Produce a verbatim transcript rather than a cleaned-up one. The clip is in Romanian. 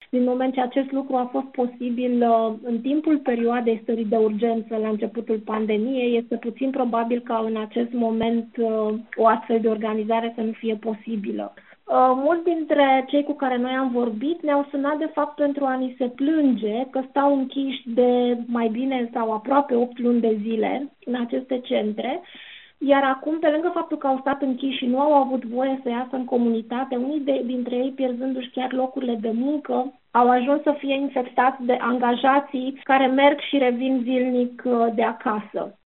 Din moment ce acest lucru a fost posibil uh, în timpul perioadei stării de urgență la începutul pandemiei, este puțin probabil ca în acest moment uh, o astfel de organizare să nu fie posibilă. Uh, mulți dintre cei cu care noi am vorbit ne-au sunat de fapt pentru a ni se plânge că stau închiși de mai bine sau aproape opt luni de zile în aceste centre, iar acum, pe lângă faptul că au stat închiși și nu au avut voie să iasă în comunitate, unii de, dintre ei pierzându-și chiar locurile de muncă, au ajuns să fie infectați de angajații care merg și revin zilnic uh, de acasă.